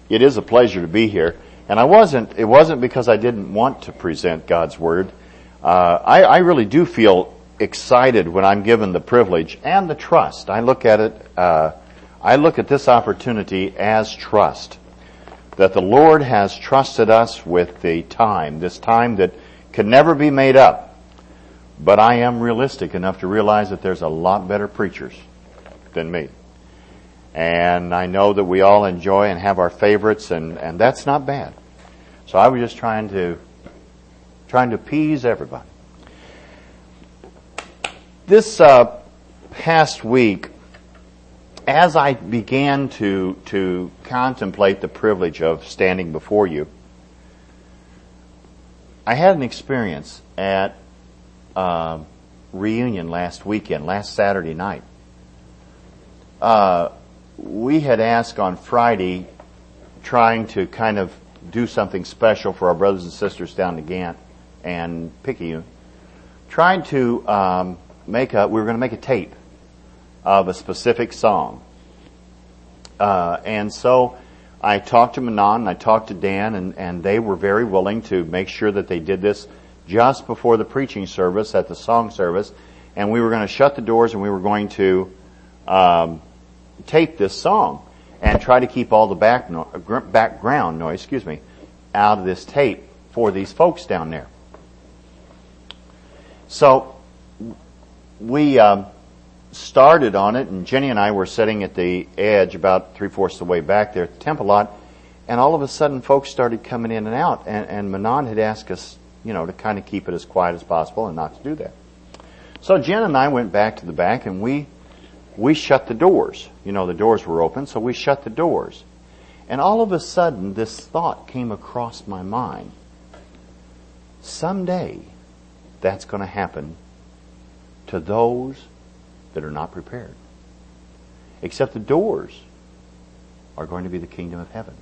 It is a pleasure to be here. And it wasn't because I didn't want to present God's Word. I really do feel excited when I'm given the privilege and the trust. I look at this opportunity as trust. That the Lord has trusted us with this time that can never be made up. But I am realistic enough to realize that there's a lot better preachers than me. And I know that we all enjoy and have our favorites, and that's not bad. So I was just trying to appease everybody. This past week, as I began to contemplate the privilege of standing before you, I had an experience at reunion last Saturday night. We had asked on Friday, trying to kind of do something special for our brothers and sisters down to Gant and Picayune. Tried to we were going to make a tape of a specific song. And so I talked to Manon and I talked to Dan, and they were very willing to make sure that they did this just before the preaching service at the song service. And we were going to shut the doors and we were going to tape this song and try to keep all the background noise, out of this tape for these folks down there. So we started on it, and Jenny and I were sitting at the edge about 3/4 of the way back there at the temple lot, and all of a sudden folks started coming in and out, and Manon had asked us, to kind of keep it as quiet as possible and not to do that. So Jen and I went back to the back, and we shut the doors. The doors were open, so we shut the doors. And all of a sudden, this thought came across my mind. Someday, that's going to happen to those that are not prepared. Except the doors are going to be the kingdom of heaven.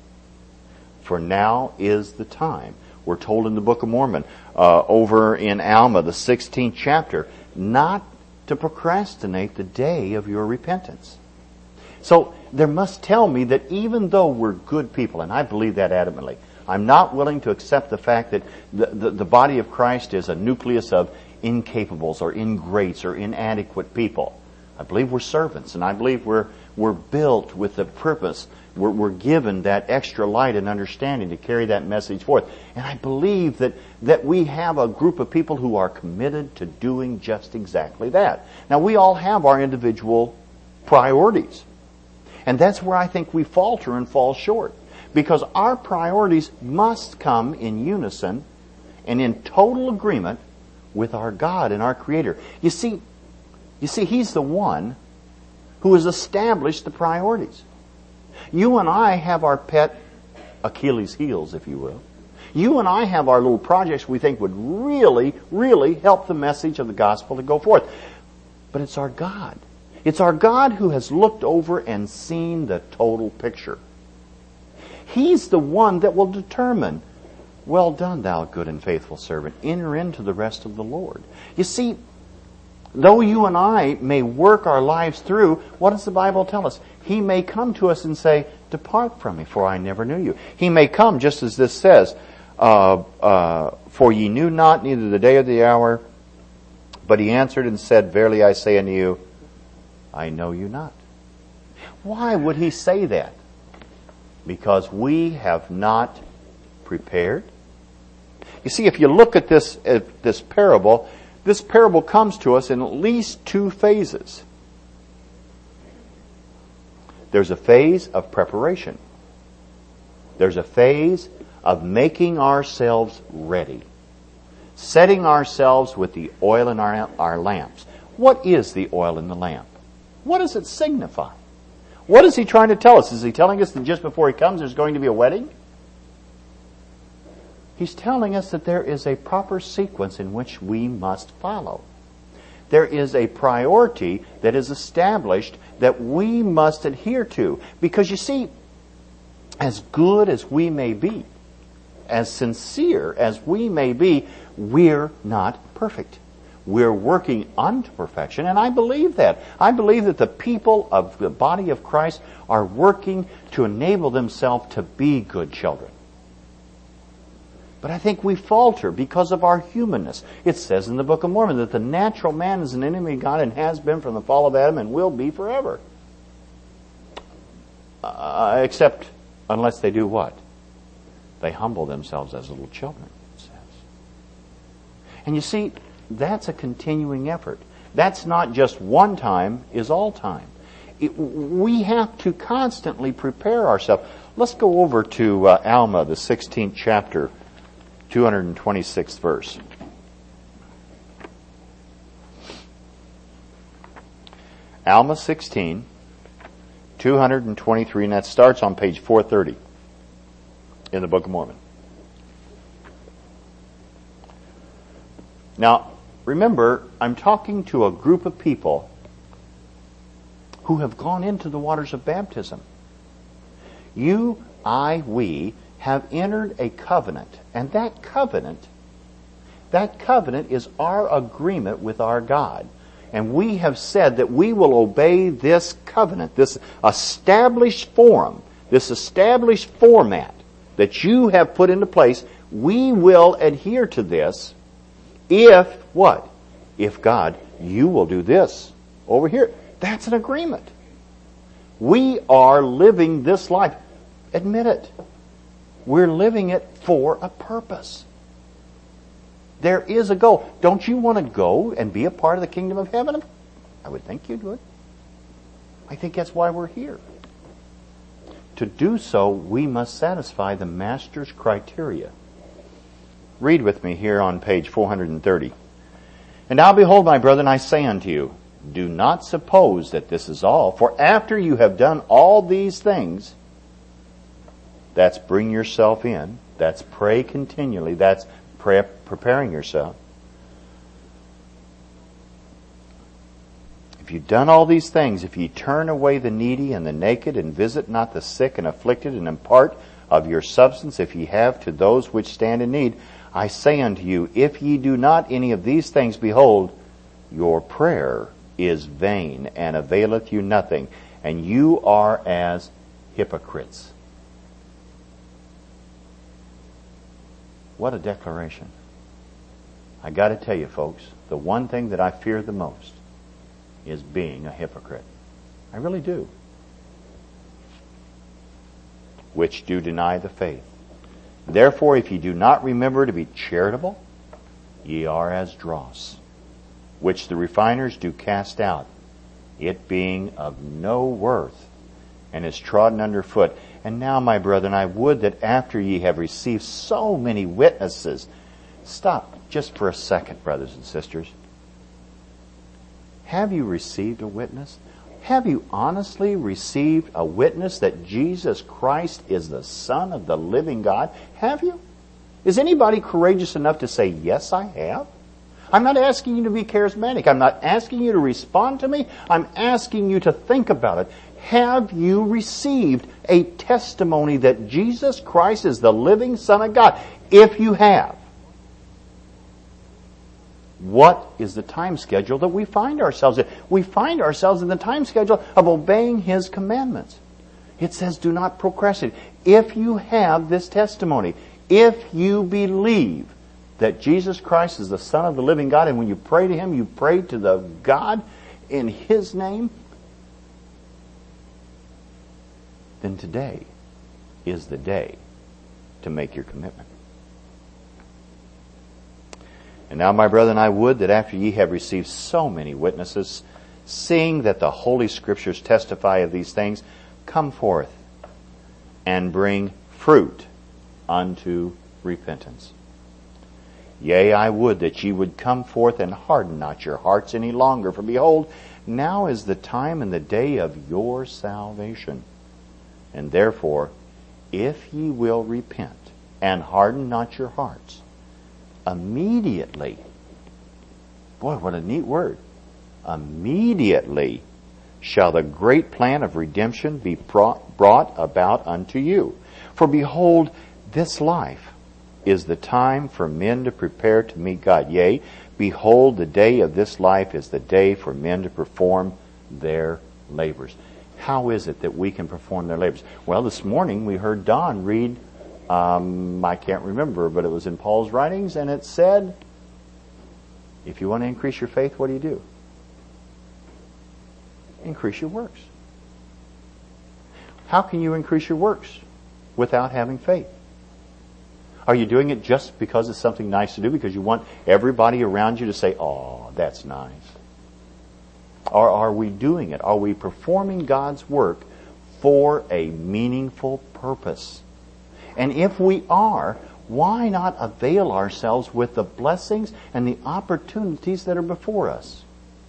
For now is the time. We're told in the Book of Mormon, over in Alma, the 16th chapter, not to procrastinate the day of your repentance. So there must tell me that even though we're good people, and I believe that adamantly, I'm not willing to accept the fact that the body of Christ is a nucleus of incapables or ingrates or inadequate people. I believe we're servants, and I believe we're built with the purpose. We're given that extra light and understanding to carry that message forth. And I believe that we have a group of people who are committed to doing just exactly that. Now, we all have our individual priorities. And that's where I think we falter and fall short. Because our priorities must come in unison and in total agreement with our God and our Creator. You see, He's the one who has established the priorities. You and I have our pet Achilles heels, if you will. You and I have our little projects we think would really, really help the message of the gospel to go forth. But it's our God. It's our God who has looked over and seen the total picture. He's the one that will determine, well done, thou good and faithful servant. Enter into the rest of the Lord. You see, though you and I may work our lives through, what does the Bible tell us? He may come to us and say, depart from me, for I never knew you. He may come, just as this says, for ye knew not neither the day or the hour. But he answered and said, verily I say unto you, I know you not. Why would he say that? Because we have not prepared. You see, if you look at this parable, this parable comes to us in at least two phases. There's a phase of preparation. There's a phase of making ourselves ready. Setting ourselves with the oil in our lamps. What is the oil in the lamp? What does it signify? What is he trying to tell us? Is he telling us that just before he comes there's going to be a wedding? He's telling us that there is a proper sequence in which we must follow. There is a priority that is established that we must adhere to. Because you see, as good as we may be, as sincere as we may be, we're not perfect. we're working unto perfection, and I believe that. I believe that the people of the body of Christ are working to enable themselves to be good children. But I think we falter because of our humanness. It says in the Book of Mormon that the natural man is an enemy of God and has been from the fall of Adam and will be forever. Except unless they do what? They humble themselves as little children, it says. And you see, that's a continuing effort. That's not just one time, is all time. We have to constantly prepare ourselves. Let's go over to Alma, the 16th chapter, 226th verse. Alma 16, 223, and that starts on page 430 in the Book of Mormon. Now, remember, I'm talking to a group of people who have gone into the waters of baptism. You, I, we have entered a covenant, and that covenant is our agreement with our God. And we have said that we will obey this covenant, this established form, this established format that you have put into place. We will adhere to this if what? If God, you will do this over here. That's an agreement. We are living this life. Admit it. We're living it for a purpose. There is a goal. Don't you want to go and be a part of the kingdom of heaven? I would think you would. I think that's why we're here. To do so, we must satisfy the Master's criteria. Read with me here on page 430. And now behold, my brethren, I say unto you, do not suppose that this is all, for after you have done all these things, that's bring yourself in, that's pray continually, that's preparing yourself. If you've done all these things, if ye turn away the needy and the naked, and visit not the sick and afflicted, and impart of your substance, if ye have, to those which stand in need, I say unto you, if ye do not any of these things, behold, your prayer is vain, and availeth you nothing, and you are as hypocrites. What a declaration. I got to tell you, folks, the one thing that I fear the most is being a hypocrite. I really do. Which do deny the faith. Therefore, if ye do not remember to be charitable, ye are as dross, which the refiners do cast out, it being of no worth, and is trodden under foot. And now, my brethren, I would that after ye have received so many witnesses. Stop just for a second, brothers and sisters. Have you received a witness? Have you honestly received a witness that Jesus Christ is the Son of the living God? Have you? Is anybody courageous enough to say, yes, I have? I'm not asking you to be charismatic. I'm not asking you to respond to me. I'm asking you to think about it. Have you received a testimony that Jesus Christ is the living Son of God? If you have, what is the time schedule that we find ourselves in? We find ourselves in the time schedule of obeying His commandments. It says, do not procrastinate. If you have this testimony, if you believe that Jesus Christ is the Son of the living God, and when you pray to Him, you pray to the God in His name, then today is the day to make your commitment. And now, my brethren, I would that after ye have received so many witnesses, seeing that the Holy Scriptures testify of these things, come forth and bring fruit unto repentance. Yea, I would that ye would come forth and harden not your hearts any longer, for behold, now is the time and the day of your salvation. And therefore, if ye will repent and harden not your hearts, immediately, boy, what a neat word, immediately shall the great plan of redemption be brought about unto you. For behold, this life is the time for men to prepare to meet God. Yea, Behold, the day of this life is the day for men to perform their labors. How is it that we can perform their labors? Well, this morning we heard Don read, I can't remember, but it was in Paul's writings, and it said, if you want to increase your faith, what do? Increase your works. How can you increase your works without having faith? Are you doing it just because it's something nice to do, because you want everybody around you to say, "Oh, that's nice"? Or are we doing it? Are we performing God's work for a meaningful purpose? And if we are, why not avail ourselves with the blessings and the opportunities that are before us?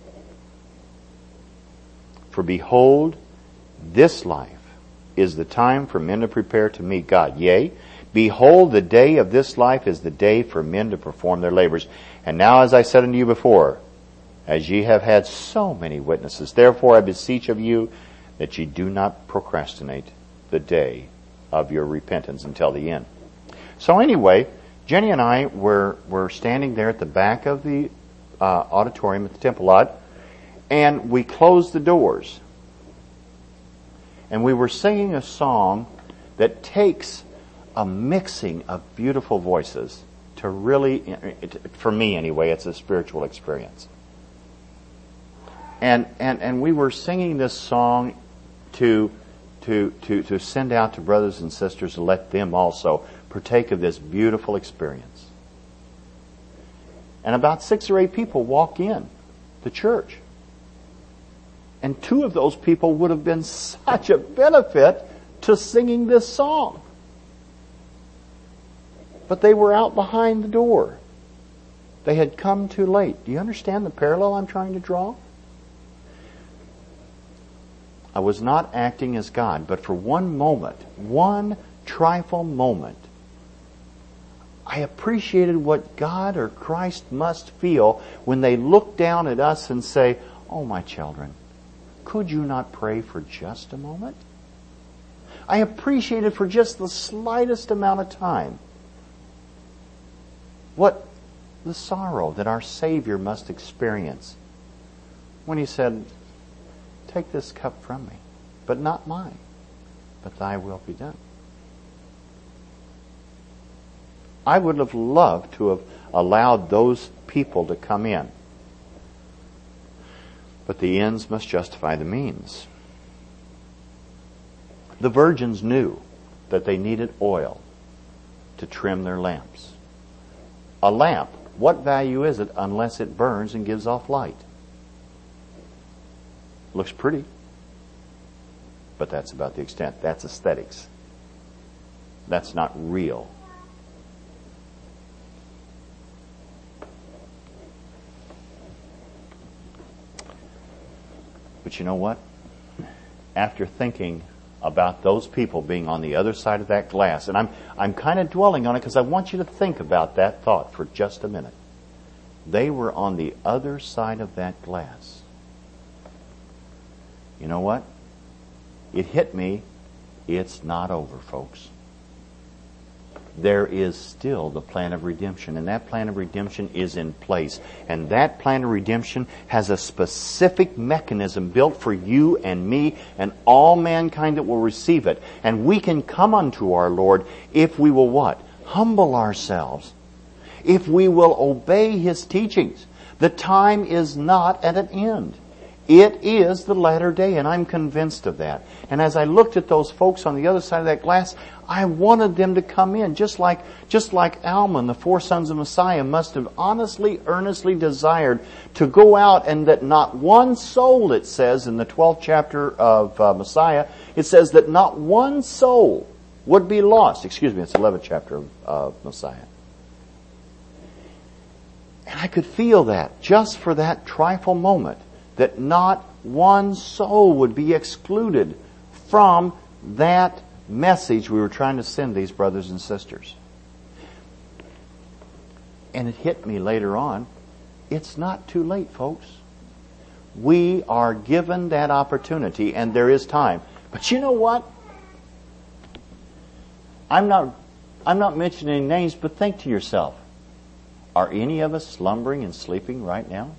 For behold, this life is the time for men to prepare to meet God. Yea, behold, the day of this life is the day for men to perform their labors. And now, as I said unto you before, as ye have had so many witnesses, therefore I beseech of you that ye do not procrastinate the day of your repentance until the end. So anyway, Jenny and I were standing there at the back of the auditorium at the Temple Lot, and we closed the doors. And we were singing a song that takes a mixing of beautiful voices to really, for me anyway, it's a spiritual experience. And we were singing this song to send out to brothers and sisters to let them also partake of this beautiful experience. And about 6 or 8 people walk in the church. And 2 of those people would have been such a benefit to singing this song. But they were out behind the door. They had come too late. Do you understand the parallel I'm trying to draw? I was not acting as God, but for one moment, one trifle moment, I appreciated what God or Christ must feel when they look down at us and say, "Oh, my children, could you not pray for just a moment?" I appreciated for just the slightest amount of time what the sorrow that our Savior must experience when He said, "Take this cup from me, but not mine, but thy will be done." I would have loved to have allowed those people to come in. But the ends must justify the means. The virgins knew that they needed oil to trim their lamps. A lamp, what value is it unless it burns and gives off light? Looks pretty, but that's about the extent. That's aesthetics. That's not real. But you know what? After thinking about those people being on the other side of that glass, and I'm kind of dwelling on it because I want you to think about that thought for just a minute. They were on the other side of that glass. You know what? It hit me. It's not over, folks. There is still the plan of redemption, and that plan of redemption is in place. And that plan of redemption has a specific mechanism built for you and me and all mankind that will receive it. And we can come unto our Lord if we will what? Humble ourselves. If we will obey His teachings. The time is not at an end. It is the latter day, and I'm convinced of that. And as I looked at those folks on the other side of that glass, I wanted them to come in, just like Alma and the 4 sons of Messiah must have honestly, earnestly desired to go out, and that not one soul, it says in the 12th chapter of Messiah, it says that not one soul would be lost. Excuse me, it's the 11th chapter of Messiah. And I could feel that just for that trifle moment, that not one soul would be excluded from that message we were trying to send these brothers and sisters. And it hit me later on, it's not too late, folks. We are given that opportunity, and there is time. But you know what? I'm not mentioning names, but think to yourself, Are any of us slumbering and sleeping right now?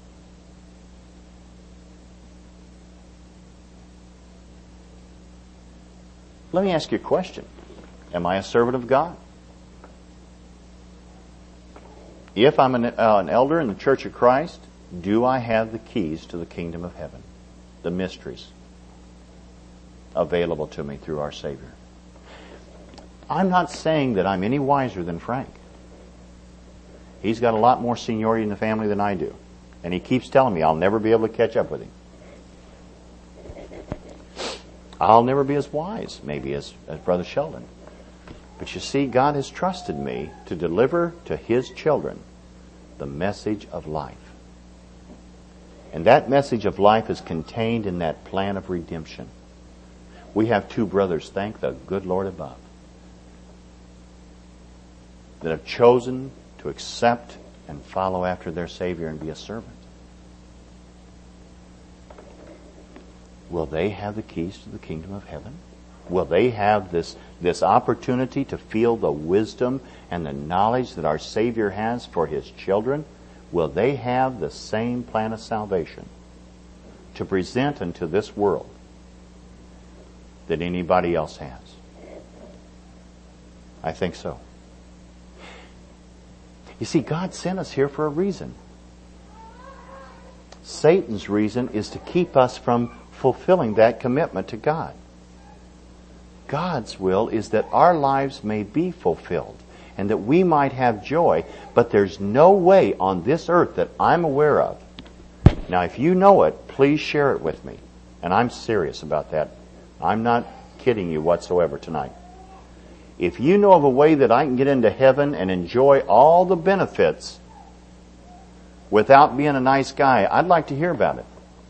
Let me ask you a question. Am I a servant of God? If I'm an elder in the Church of Christ, do I have the keys to the kingdom of heaven? The mysteries available to me through our Savior. I'm not saying that I'm any wiser than Frank. He's got a lot more seniority in the family than I do. And he keeps telling me I'll never be able to catch up with him. I'll never be as wise, maybe, as Brother Sheldon. But you see, God has trusted me to deliver to His children the message of life. And that message of life is contained in that plan of redemption. We have two brothers, thank the good Lord above, that have chosen to accept and follow after their Savior and be a servant. Will they have the keys to the kingdom of heaven? Will they have this opportunity to feel the wisdom and the knowledge that our Savior has for His children? Will they have the same plan of salvation to present unto this world that anybody else has? I think so. You see, God sent us here for a reason. Satan's reason is to keep us from fulfilling that commitment to God. God's will is that our lives may be fulfilled and that we might have joy, but there's no way on this earth that I'm aware of. Now, if you know it, please share it with me. And I'm serious about that. I'm not kidding you whatsoever tonight. If you know of a way that I can get into heaven and enjoy all the benefits without being a nice guy, I'd like to hear about it.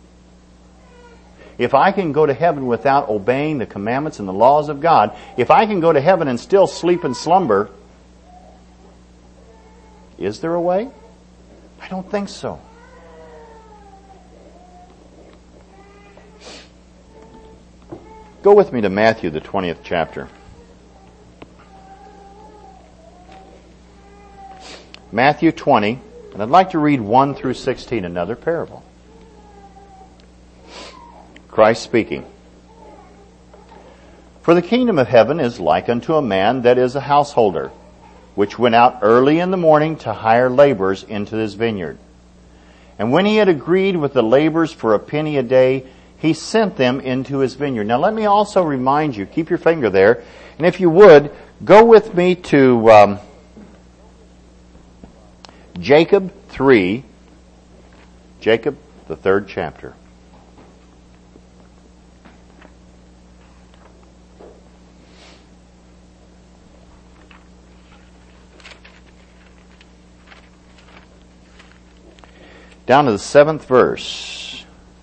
If I can go to heaven without obeying the commandments and the laws of God, if I can go to heaven and still sleep and slumber, is there a way? I don't think so. Go with me to Matthew, the 20th chapter. Matthew 20, and I'd like to read 1 through 16, another parable. Christ speaking. For the kingdom of heaven is like unto a man that is a householder, which went out early in the morning to hire laborers into his vineyard. And when he had agreed with the laborers for a penny a day, he sent them into his vineyard. Now let me also remind you, keep your finger there, and if you would, go with me to Jacob 3, Jacob, the 3rd chapter. Down to the 7th verse.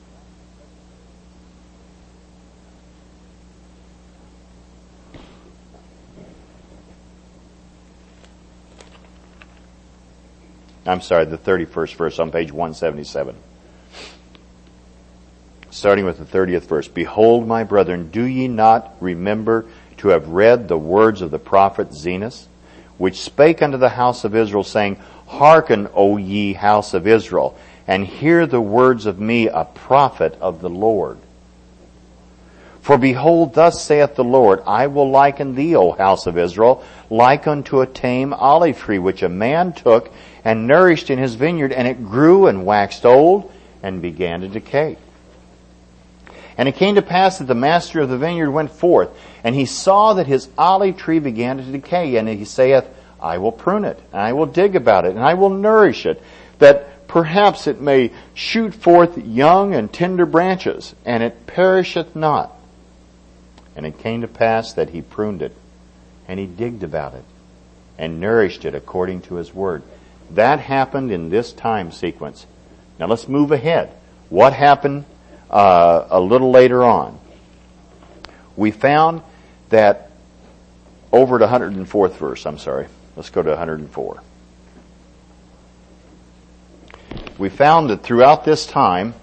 I'm sorry, the 31st verse on page 177. Starting with the 30th verse. Behold, my brethren, do ye not remember to have read the words of the prophet Zenos, which spake unto the house of Israel, saying, Hearken, O ye house of Israel, and hear the words of me, a prophet of the Lord. For behold, thus saith the Lord, I will liken thee, O house of Israel, like unto a tame olive tree, which a man took and nourished in his vineyard, and it grew and waxed old, and began to decay. And it came to pass that the master of the vineyard went forth, and he saw that his olive tree began to decay, and he saith, I will prune it, and I will dig about it, and I will nourish it, that perhaps it may shoot forth young and tender branches, and it perisheth not. And it came to pass that he pruned it, and he digged about it, and nourished it according to his word. That happened in this time sequence. Now let's move ahead. What happened a little later on? We found that over to 104th verse, I'm sorry. Let's go to 104. We found that throughout this time,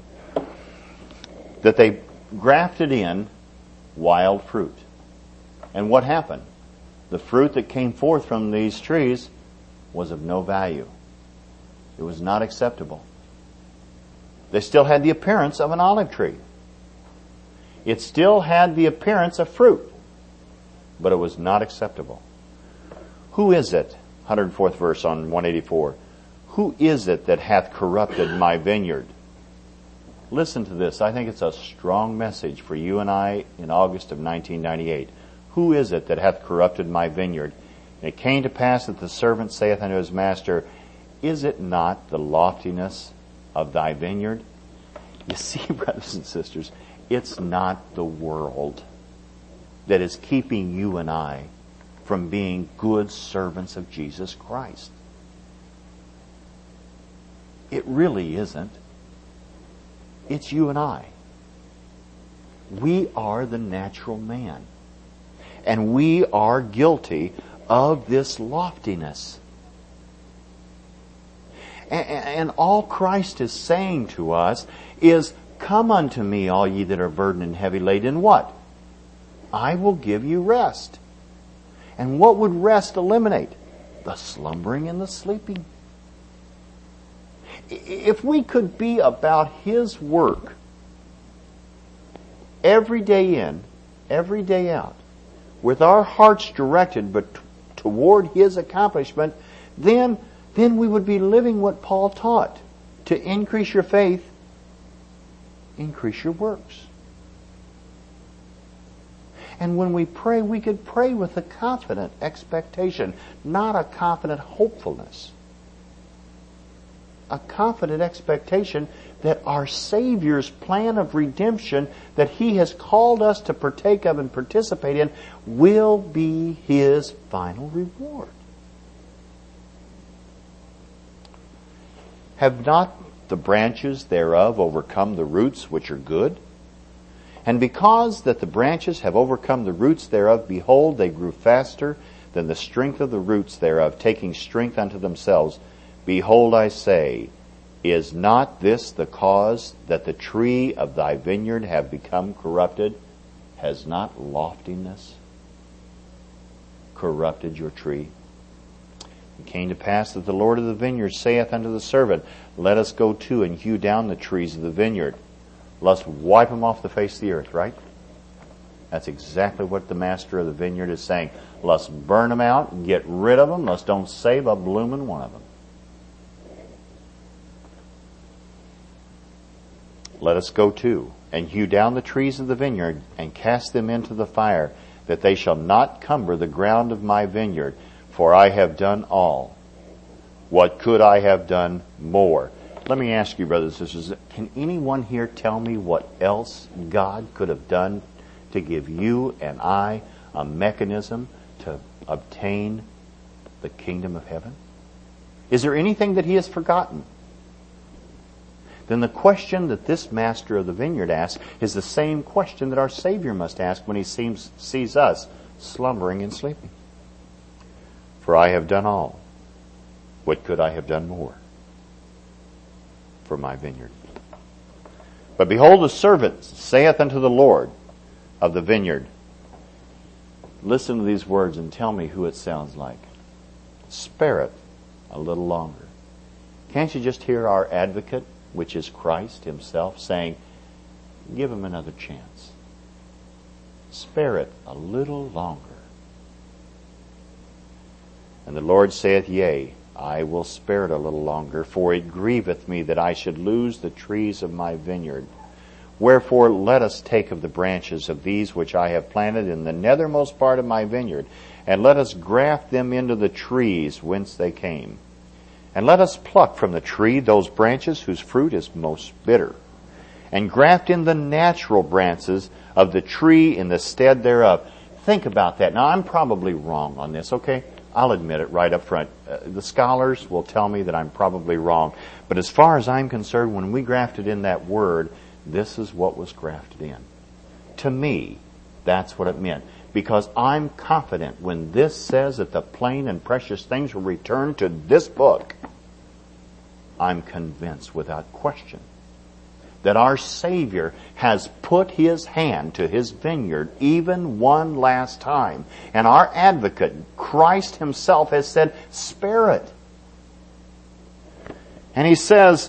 that they grafted in wild fruit. And what happened? The fruit that came forth from these trees was of no value. It was not acceptable. They still had the appearance of an olive tree. It still had the appearance of fruit, but it was not acceptable. Who is it? 104th verse on 184. Who is it that hath corrupted my vineyard? Listen to this. I think it's a strong message for you and I in August of 1998. Who is it that hath corrupted my vineyard? And it came to pass that the servant saith unto his master, Is it not the loftiness of thy vineyard? You see, brothers and sisters, it's not the world that is keeping you and I from being good servants of Jesus Christ. It really isn't. It's you and I. We are the natural man. And we are guilty of this loftiness. And all Christ is saying to us is, Come unto me, all ye that are burdened and heavy laden. What? I will give you rest. And what would rest eliminate? The slumbering and the sleeping. If we could be about His work every day in, every day out, with our hearts directed but toward His accomplishment, then we would be living what Paul taught. To increase your faith, increase your works. And when we pray, we could pray with a confident expectation, not a confident hopefulness. A confident expectation that our Savior's plan of redemption that He has called us to partake of and participate in will be His final reward. Have not the branches thereof overcome the roots which are good? And because that the branches have overcome the roots thereof, behold, they grew faster than the strength of the roots thereof, taking strength unto themselves. Behold, I say, is not this the cause that the tree of thy vineyard have become corrupted? Has not loftiness corrupted your tree? It came to pass that the Lord of the vineyard saith unto the servant, Let us go to and hew down the trees of the vineyard. Let's wipe them off the face of the earth, right? That's exactly what the master of the vineyard is saying. Let's burn them out and get rid of them. Let's don't save a bloomin' one of them. Let us go to and hew down the trees of the vineyard and cast them into the fire, that they shall not cumber the ground of my vineyard, for I have done all. What could I have done more? Let me ask you, brothers and sisters, can anyone here tell me what else God could have done to give you and I a mechanism to obtain the kingdom of heaven? Is there anything that He has forgotten? Then the question that this master of the vineyard asks is the same question that our Savior must ask when He sees us slumbering and sleeping. For I have done all. What could I have done more for my vineyard? But behold, the servant saith unto the Lord of the vineyard, listen to these words and tell me who it sounds like. Spare it a little longer. Can't you just hear our advocate, which is Christ Himself, saying, give him another chance. Spare it a little longer. And the Lord saith, Yea, I will spare it a little longer, for it grieveth me that I should lose the trees of my vineyard. Wherefore let us take of the branches of these which I have planted in the nethermost part of my vineyard, and let us graft them into the trees whence they came. And let us pluck from the tree those branches whose fruit is most bitter, and graft in the natural branches of the tree in the stead thereof. Think about that. Now, I'm probably wrong on this, okay? I'll admit it right up front. The scholars will tell me that I'm probably wrong. But as far as I'm concerned, when we grafted in that word, this is what was grafted in. To me, that's what it meant. Because I'm confident when this says that the plain and precious things will return to this book, I'm convinced without question that our Savior has put His hand to His vineyard even one last time. And our advocate, Christ Himself, has said, spare it. And He says,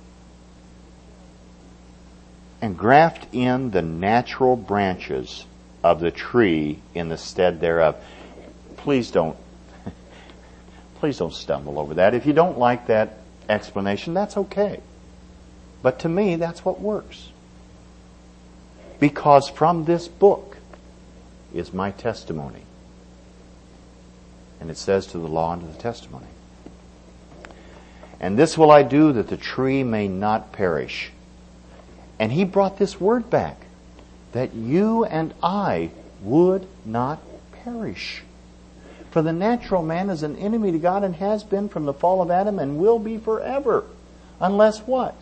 and graft in the natural branches of the tree in the stead thereof. Please don't stumble over that. If you don't like that explanation, that's okay. But to me, that's what works. Because from this book is my testimony. And it says to the law and to the testimony. And this will I do that the tree may not perish. And He brought this word back, that you and I would not perish. For the natural man is an enemy to God and has been from the fall of Adam and will be forever. Unless what?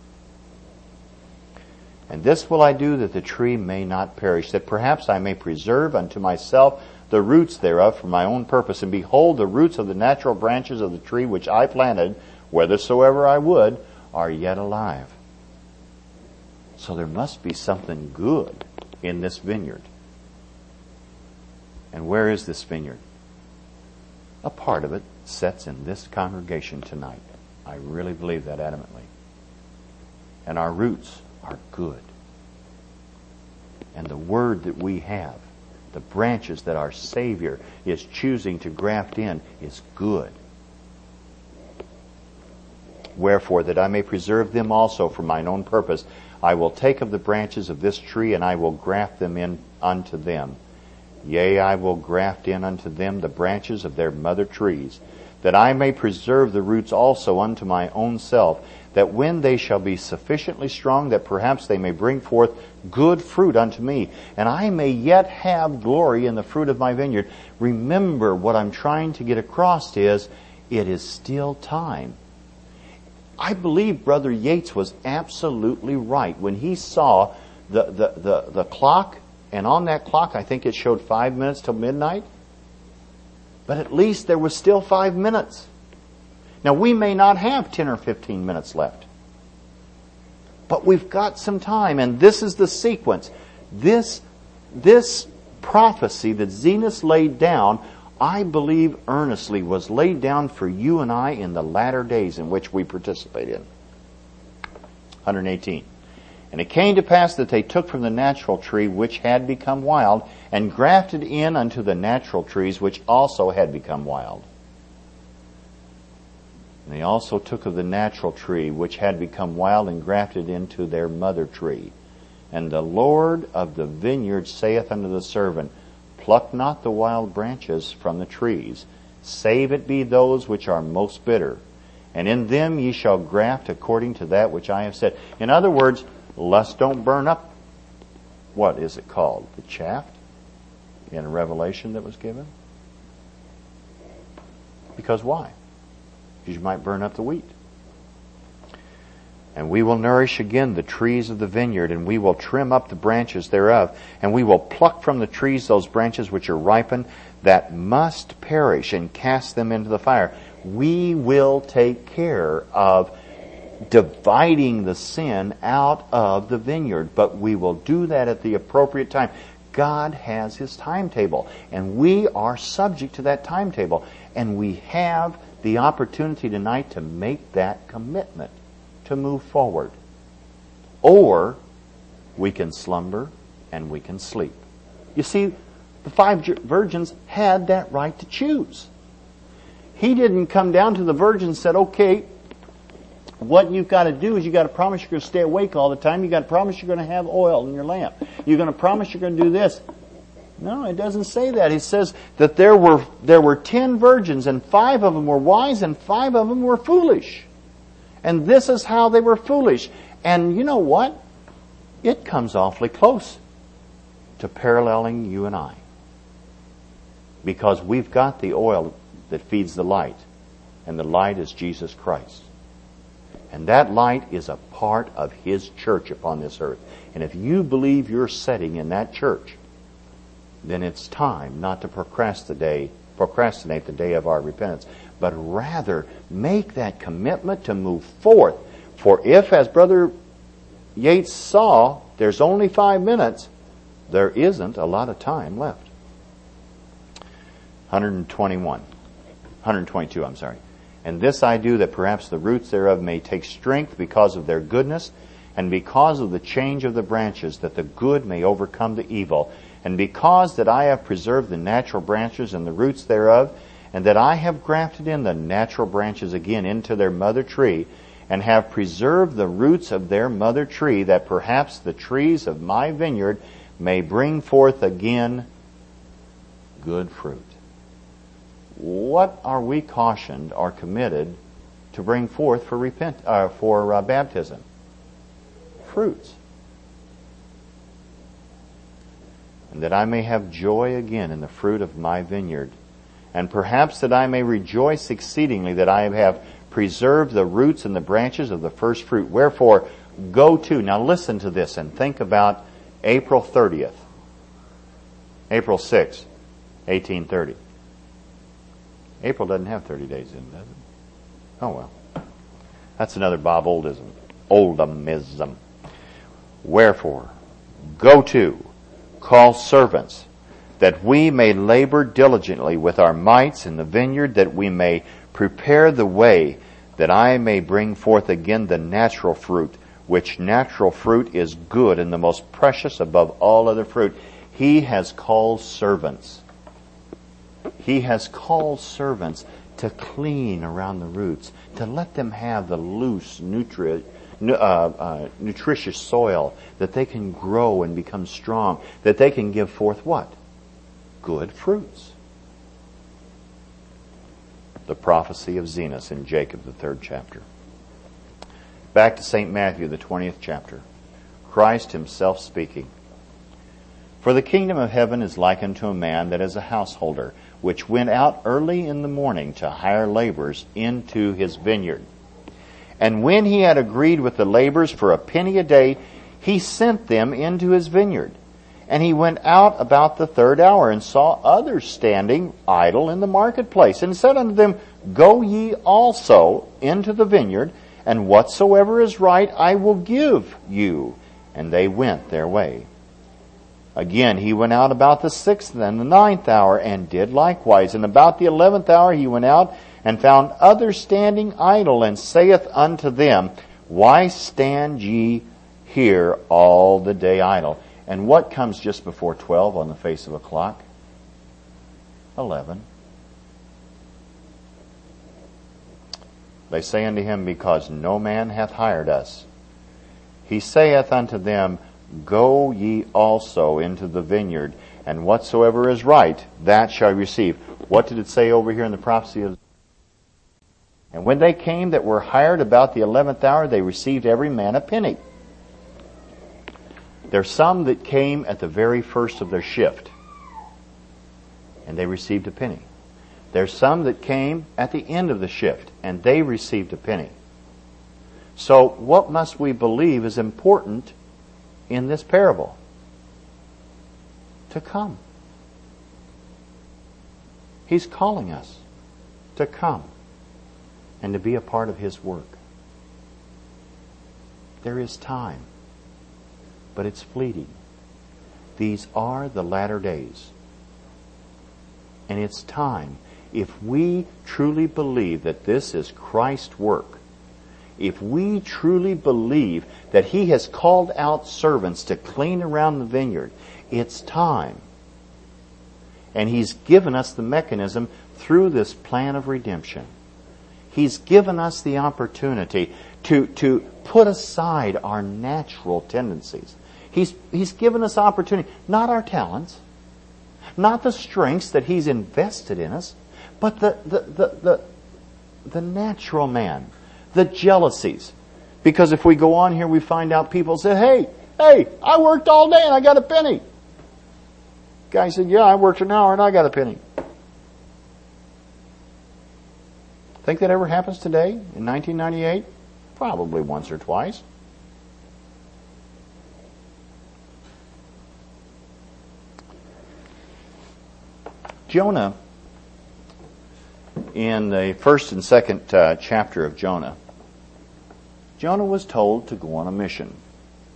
And this will I do that the tree may not perish, that perhaps I may preserve unto myself the roots thereof for my own purpose. And behold, the roots of the natural branches of the tree which I planted, whithersoever I would, are yet alive. So there must be something good in this vineyard. And where is this vineyard? A part of it sits in this congregation tonight. I really believe that adamantly. And our roots are good. And the word that we have, the branches that our Savior is choosing to graft in, is good. Wherefore, that I may preserve them also for mine own purpose, I will take of the branches of this tree, and I will graft them in unto them. Yea, I will graft in unto them the branches of their mother trees, that I may preserve the roots also unto my own self, that when they shall be sufficiently strong, that perhaps they may bring forth good fruit unto me, and I may yet have glory in the fruit of my vineyard. Remember, what I'm trying to get across is, it is still time. I believe Brother Yates was absolutely right when he saw the clock, and on that clock I think it showed 5 minutes till midnight. But at least there was still 5 minutes. Now we may not have 10 or 15 minutes left. But we've got some time, and this is the sequence. This prophecy that Zenos laid down, I believe earnestly, was laid down for you and I in the latter days in which we participate in. 118. And it came to pass that they took from the natural tree which had become wild, and grafted in unto the natural trees which also had become wild. And they also took of the natural tree which had become wild, and grafted into their mother tree. And the Lord of the vineyard saith unto the servant, Pluck not the wild branches from the trees, save it be those which are most bitter. And in them ye shall graft according to that which I have said. In other words, lust don't burn up, what is it called? The chaff in Revelation that was given? Because why? Because you might burn up the wheat. And we will nourish again the trees of the vineyard, and we will trim up the branches thereof, and we will pluck from the trees those branches which are ripened, that must perish, and cast them into the fire. We will take care of dividing the sin out of the vineyard, but we will do that at the appropriate time. God has His timetable, and we are subject to that timetable, and we have the opportunity tonight to make that commitment to move forward. Or we can slumber and we can sleep. You see, the 5 virgins had that right to choose. He didn't come down to the virgins and said, okay, what you've got to do is you've got to promise you're going to stay awake all the time. You've got to promise you're going to have oil in your lamp. You're going to promise you're going to do this. No, it doesn't say that. It says that there were 10 virgins, and 5 of them were wise and 5 of them were foolish. And this is how they were foolish. And you know what? It comes awfully close to paralleling you and I. Because we've got the oil that feeds the light. And the light is Jesus Christ. And that light is a part of His church upon this earth. And if you believe you're sitting in that church, then it's time not to procrastinate the day of our repentance, but rather make that commitment to move forth. For if, as Brother Yates saw there's only 5 minutes, there isn't a lot of time left. 122, I'm sorry. And this I do, that perhaps the roots thereof may take strength because of their goodness, and because of the change of the branches, that the good may overcome the evil. And because that I have preserved the natural branches and the roots thereof, and that I have grafted in the natural branches again into their mother tree, and have preserved the roots of their mother tree, that perhaps the trees of my vineyard may bring forth again good fruit. What are we cautioned or committed to bring forth for baptism? Fruits. And that I may have joy again in the fruit of my vineyard, and perhaps that I may rejoice exceedingly that I have preserved the roots and the branches of the first fruit. Wherefore, go to. Now listen to this and think about April 30th. April 6th, 1830. April doesn't have 30 days in, does it? Oh well. That's another Bob Oldhamism. Wherefore, go to, call servants, that we may labor diligently with our mites in the vineyard, that we may prepare the way, that I may bring forth again the natural fruit, which natural fruit is good and the most precious above all other fruit. He has called servants. He has called servants to clean around the roots, to let them have the loose, nutritious soil, that they can grow and become strong, that they can give forth what? Good fruits. The prophecy of Zenos in Jacob, the 3rd chapter. Back to St. Matthew, the 20th chapter. Christ himself speaking. For the kingdom of heaven is like unto a man that is a householder, which went out early in the morning to hire laborers into his vineyard. And when he had agreed with the laborers for a penny a day, he sent them into his vineyard. And he went out about the 3rd hour, and saw others standing idle in the marketplace, and said unto them, Go ye also into the vineyard, and whatsoever is right I will give you. And they went their way. Again he went out about the 6th and the 9th hour, and did likewise. And about the 11th hour he went out, and found others standing idle, and saith unto them, Why stand ye here all the day idle? And what comes just before 12 on the face of a clock? 11. They say unto him, Because no man hath hired us. He saith unto them, Go ye also into the vineyard, and whatsoever is right, that shall you receive. What did it say over here in the prophecy of? And when they came that were hired about the 11th hour, they received every man a penny. There's some that came at the very first of their shift, and they received a penny. There's some that came at the end of the shift, and they received a penny. So what must we believe is important in this parable? To come. He's calling us to come and to be a part of his work. There is time, but it's fleeting. These are the latter days. And it's time. If we truly believe that this is Christ's work, if we truly believe that he has called out servants to clean around the vineyard, it's time. And he's given us the mechanism through this plan of redemption. He's given us the opportunity to put aside our natural tendencies. He's given us opportunity, not our talents, not the strengths that he's invested in us, but the natural man, the jealousies. Because if we go on here, we find out people say, hey, I worked all day and I got a penny. Guy said, yeah, I worked an hour and I got a penny. Think that ever happens today in 1998? Probably once or twice. Jonah, in the 1st and 2nd chapter of Jonah, Jonah was told to go on a mission.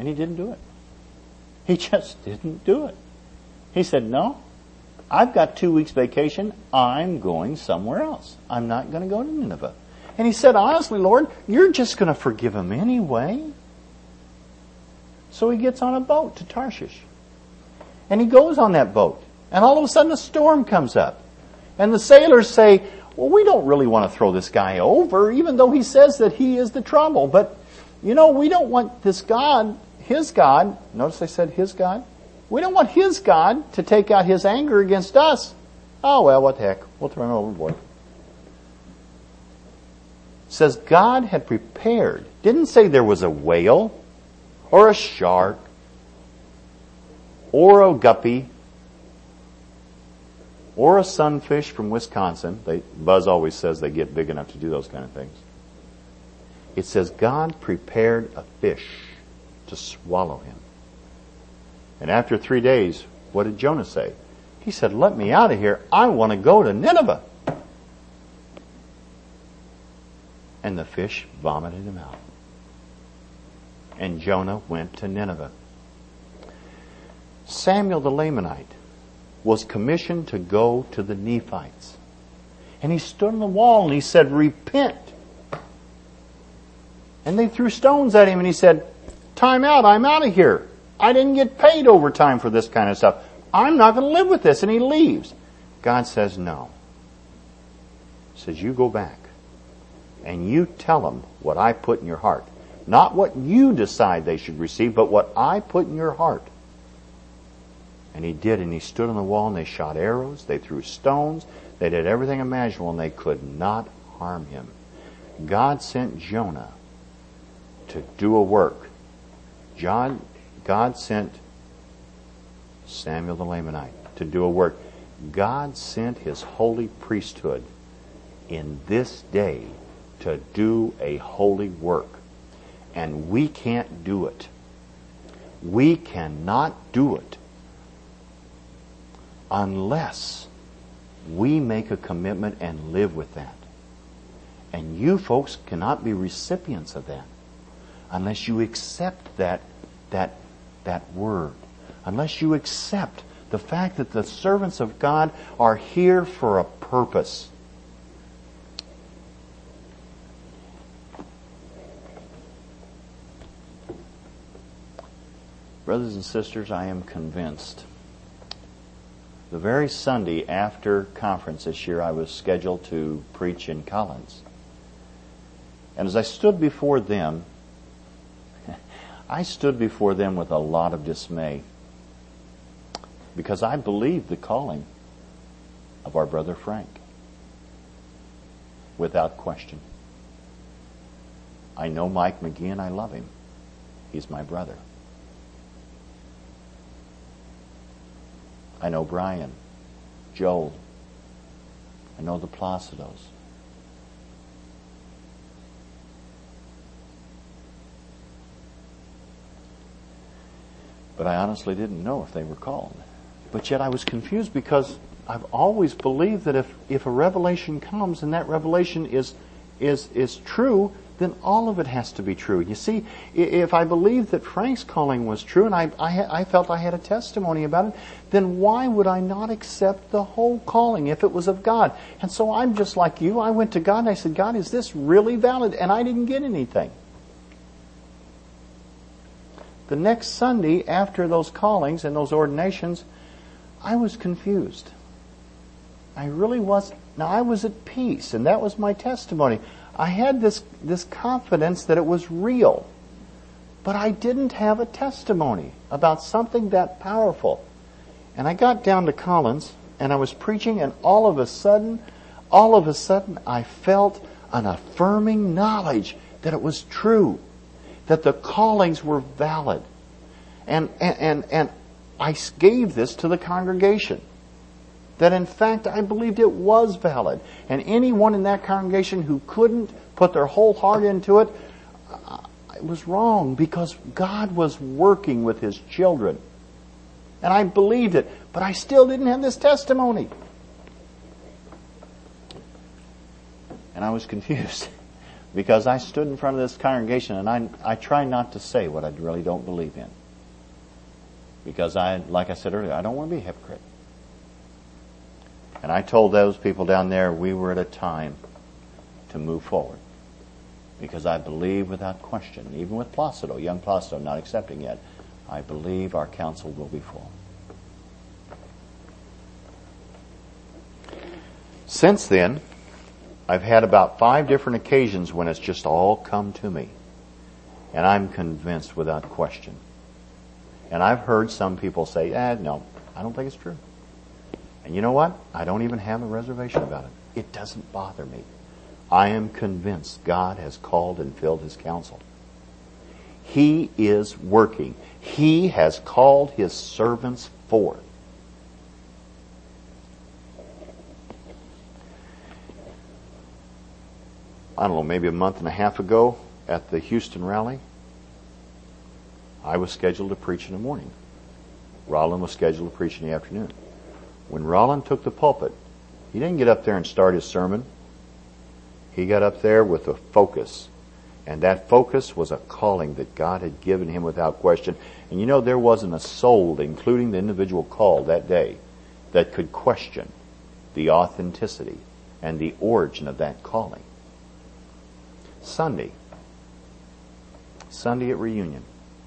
And he didn't do it. He just didn't do it. He said, no, I've got 2 weeks vacation. I'm going somewhere else. I'm not going to go to Nineveh. And he said, honestly, Lord, you're just going to forgive him anyway. So he gets on a boat to Tarshish. And he goes on that boat. And all of a sudden a storm comes up. And the sailors say, well, we don't really want to throw this guy over, even though he says that he is the trouble. But, we don't want this God, his God, notice they said his God. We don't want his God to take out his anger against us. Oh, well, what the heck. We'll throw him overboard. It says God had prepared. Didn't say there was a whale or a shark or a guppy or a sunfish from Wisconsin. Buzz always says they get big enough to do those kind of things. It says God prepared a fish to swallow him. And after 3 days, what did Jonah say? He said, let me out of here. I want to go to Nineveh. And the fish vomited him out. And Jonah went to Nineveh. Samuel the Lamanite was commissioned to go to the Nephites. And he stood on the wall and he said, repent. And they threw stones at him and he said, time out, I'm out of here. I didn't get paid overtime for this kind of stuff. I'm not going to live with this. And he leaves. God says no. He says, you go back and you tell them what I put in your heart. Not what you decide they should receive, but what I put in your heart. And he did, and he stood on the wall, and they shot arrows, they threw stones, they did everything imaginable, and they could not harm him. God sent Jonah to do a work. God sent Samuel the Lamanite to do a work. God sent his holy priesthood in this day to do a holy work. And we can't do it. We cannot do it unless we make a commitment and live with that. And you folks cannot be recipients of that unless you accept that word. Unless you accept the fact that the servants of God are here for a purpose. Brothers and sisters, I am convinced. The very Sunday after conference this year, I was scheduled to preach in Collins. And as I stood before them, I stood before them with a lot of dismay, because I believed the calling of our brother Frank, without question. I know Mike McGee and I love him. He's my brother. I know Brian, Joel. I know the Placidos. But I honestly didn't know if they were called. But yet I was confused, because I've always believed that if a revelation comes and that revelation is true, then all of it has to be true. You see, if I believed that Frank's calling was true, and I felt I had a testimony about it, then why would I not accept the whole calling if it was of God? And so I'm just like you. I went to God and I said, God, is this really valid? And I didn't get anything. The next Sunday after those callings and those ordinations, I was confused. I really was. Now, I was at peace, and that was my testimony. I had this confidence that it was real. But I didn't have a testimony about something that powerful. And I got down to Collins, and I was preaching, and all of a sudden, I felt an affirming knowledge that it was true, that the callings were valid. And I gave this to the congregation, that in fact I believed it was valid. And anyone in that congregation who couldn't put their whole heart into it, it was wrong, because God was working with His children. And I believed it, but I still didn't have this testimony. And I was confused. Because I stood in front of this congregation and I try not to say what I really don't believe in. Because like I said earlier, I don't want to be a hypocrite. And I told those people down there we were at a time to move forward. Because I believe without question, even with Placido, young Placido not accepting yet, I believe our council will be full. Since then, I've had about 5 different occasions when it's just all come to me. And I'm convinced without question. And I've heard some people say, no, I don't think it's true. And you know what? I don't even have a reservation about it. It doesn't bother me. I am convinced God has called and filled His counsel. He is working. He has called His servants forth. I don't know, maybe a month and a half ago at the Houston rally, I was scheduled to preach in the morning. Roland was scheduled to preach in the afternoon. When Roland took the pulpit, he didn't get up there and start his sermon. He got up there with a focus. And that focus was a calling that God had given him without question. And you know, there wasn't a soul, including the individual called that day, that could question the authenticity and the origin of that calling. Sunday at reunion.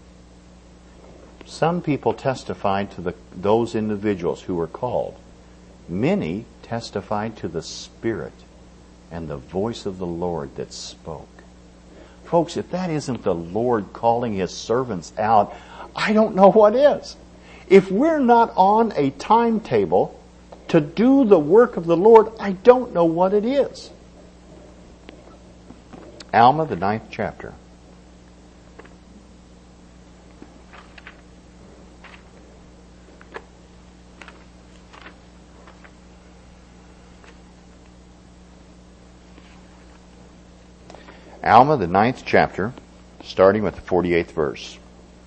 Some people testified to those individuals who were called. Many testified to the Spirit and the voice of the Lord that spoke. Folks, if that isn't the Lord calling His servants out, I don't know what is. If we're not on a timetable to do the work of the Lord, I don't know what it is. Alma, the 9th chapter. Alma, the 9th chapter, starting with the 48th verse.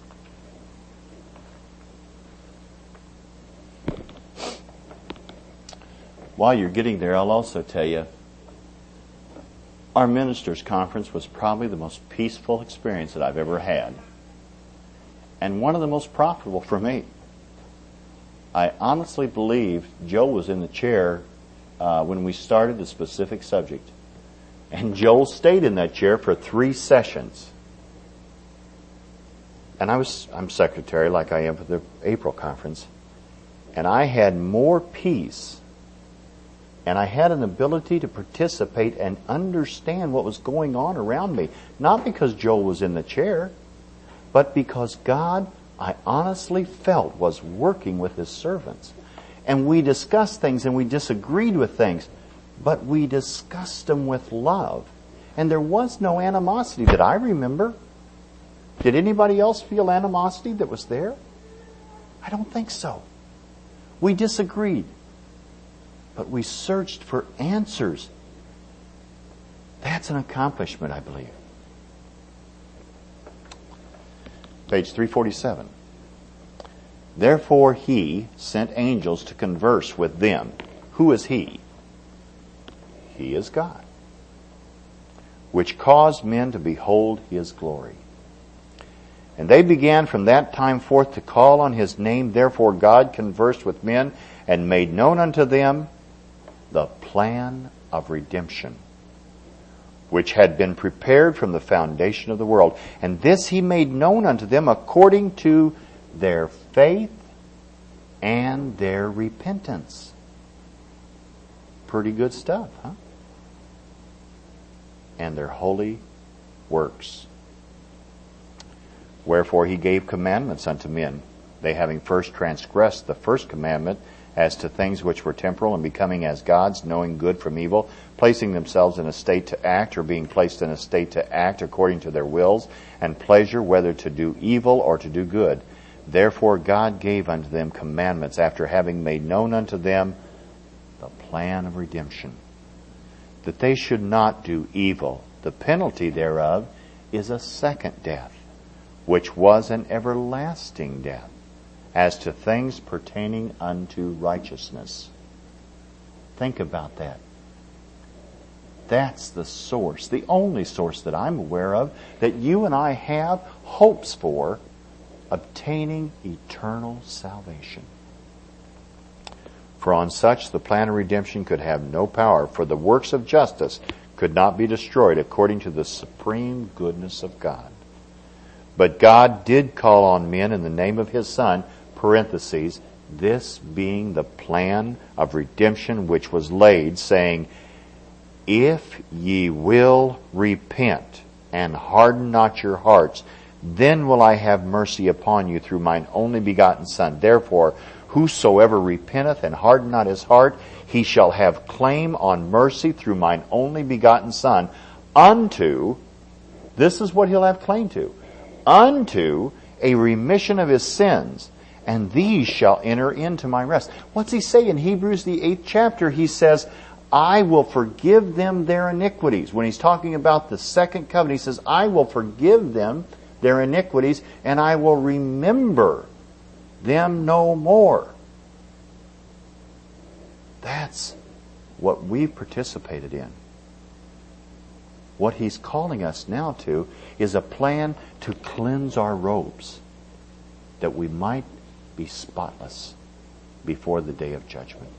While you're getting there, I'll also tell you, our ministers' conference was probably the most peaceful experience that I've ever had. And one of the most profitable for me. I honestly believe Joe was in the chair when we started the specific subject. And Joel stayed in that chair for 3 sessions. And I'm secretary like I am for the April conference. And I had more peace. And I had an ability to participate and understand what was going on around me. Not because Joel was in the chair, but because God, I honestly felt, was working with His servants. And we discussed things and we disagreed with things. But we discussed them with love. And there was no animosity that I remember. Did anybody else feel animosity that was there? I don't think so. We disagreed. But we searched for answers. That's an accomplishment, I believe. Page 347. Therefore He sent angels to converse with them. Who is He? He is God, which caused men to behold His glory. And they began from that time forth to call on His name. Therefore God conversed with men and made known unto them the plan of redemption, which had been prepared from the foundation of the world. And this He made known unto them according to their faith and their repentance. Pretty good stuff, huh? And their holy works. Wherefore He gave commandments unto men, they having first transgressed the first commandment as to things which were temporal, and becoming as gods, knowing good from evil, placing themselves in a state to act, or being placed in a state to act according to their wills and pleasure, whether to do evil or to do good. Therefore God gave unto them commandments, after having made known unto them the plan of redemption, that they should not do evil. The penalty thereof is a second death, which was an everlasting death, as to things pertaining unto righteousness. Think about that. That's the source, the only source that I'm aware of, that you and I have hopes for obtaining eternal salvation. For on such the plan of redemption could have no power, for the works of justice could not be destroyed according to the supreme goodness of God. But God did call on men in the name of His Son, parentheses, this being the plan of redemption which was laid, saying, if ye will repent and harden not your hearts, then will I have mercy upon you through mine only begotten Son. Therefore, whosoever repenteth and harden not his heart, he shall have claim on mercy through mine only begotten Son, unto, this is what he'll have claim to, unto a remission of his sins, and these shall enter into my rest. What's he say in Hebrews the 8th chapter? He says, I will forgive them their iniquities. When he's talking about the second covenant, he says, I will forgive them their iniquities, and I will remember them no more. That's what we've participated in. What he's calling us now to is a plan to cleanse our robes, that we might be spotless before the day of judgment.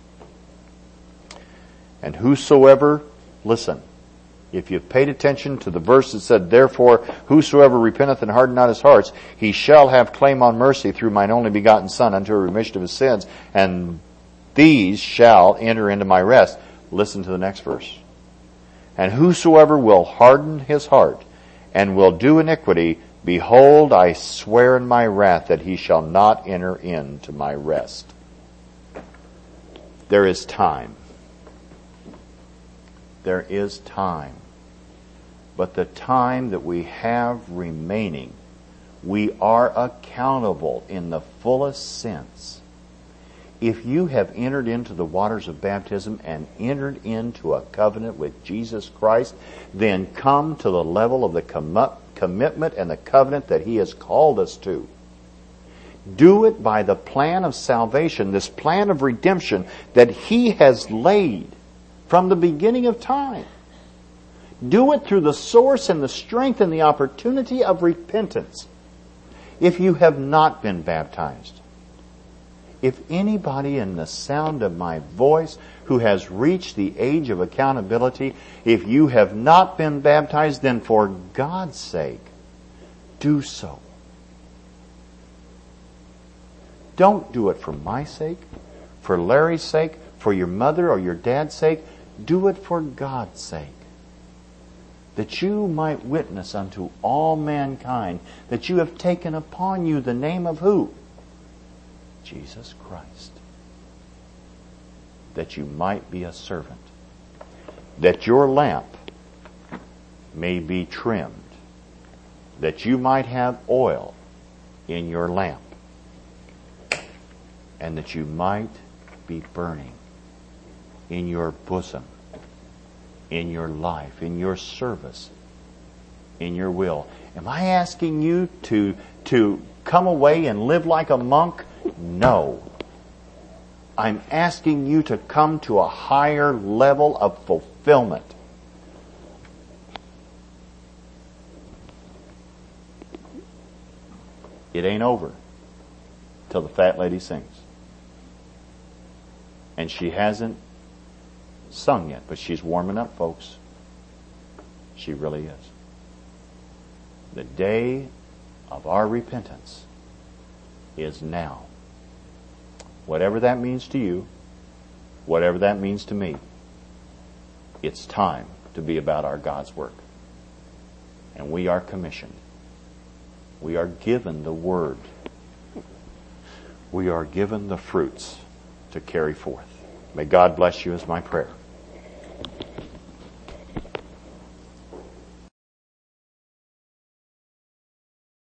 And whosoever, listen, if you've paid attention to the verse that said, therefore, whosoever repenteth and harden not his hearts, he shall have claim on mercy through mine only begotten Son unto a remission of his sins, and these shall enter into my rest. Listen to the next verse. And whosoever will harden his heart and will do iniquity, behold, I swear in my wrath that he shall not enter into my rest. There is time. There is time. But the time that we have remaining, we are accountable in the fullest sense. If you have entered into the waters of baptism and entered into a covenant with Jesus Christ, then come to the level of the commitment and the covenant that He has called us to. Do it by the plan of salvation, this plan of redemption that He has laid from the beginning of time. Do it through the source and the strength and the opportunity of repentance. If you have not been baptized, if anybody in the sound of my voice who has reached the age of accountability, if you have not been baptized, then for God's sake, do so. Don't do it for my sake, for Larry's sake, for your mother or your dad's sake. Do it for God's sake, that you might witness unto all mankind that you have taken upon you the name of who? Jesus Christ. That you might be a servant, that your lamp may be trimmed, that you might have oil in your lamp, and that you might be burning in your bosom, in your life, in your service, in your will. Am I asking you to come away and live like a monk? No. I'm asking you to come to a higher level of fulfillment. It ain't over till the fat lady sings. And she hasn't sung yet, but she's warming up, folks. She really is. The day of our repentance is now. Whatever that means to you, whatever that means to me, it's time to be about our God's work. And we are commissioned. We are given the word. We are given the fruits to carry forth. May God bless you is my prayer.